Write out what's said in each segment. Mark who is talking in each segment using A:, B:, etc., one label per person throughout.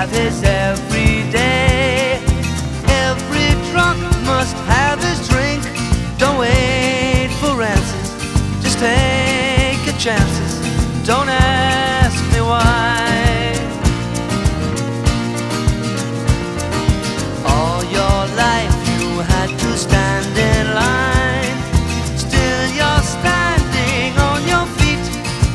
A: have his every day. Every drunk must have his drink. Don't wait for answers, just take your chances. Don't ask me why. All your life you had to stand in line. Still you're standing on your feet.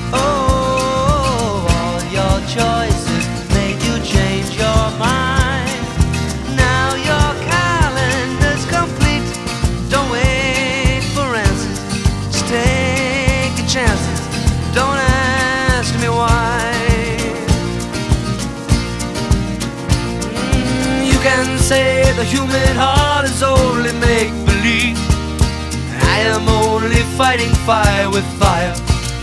A: Oh, all your choices made you change your mind. Now your calendar's complete. Don't wait for answers, just take your chances. Don't ask me why. You can say the human heart is only make-believe. I am only fighting fire with fire.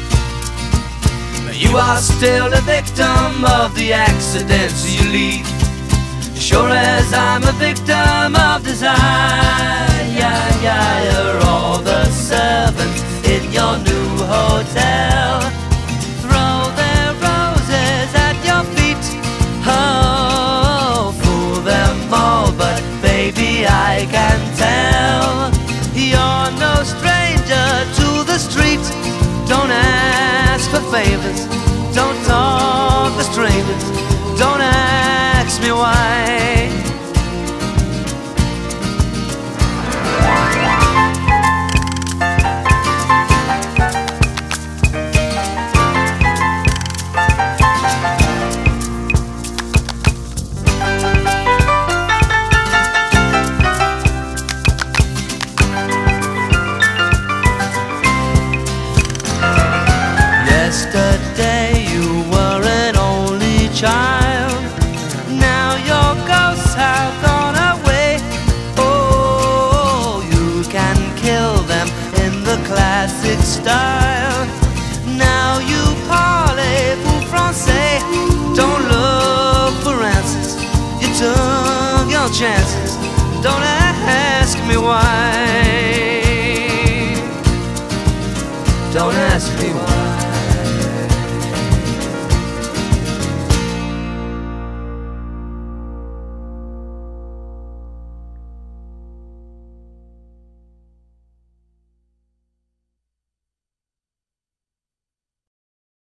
A: You are still the victim of the accidents you lead, sure as I'm a victim of desire. You're all the servants in your new hotel. Throw their roses at your feet. Oh, fool them all, but baby I can tell you're no stranger to the street. Don't ask for favors, don't talk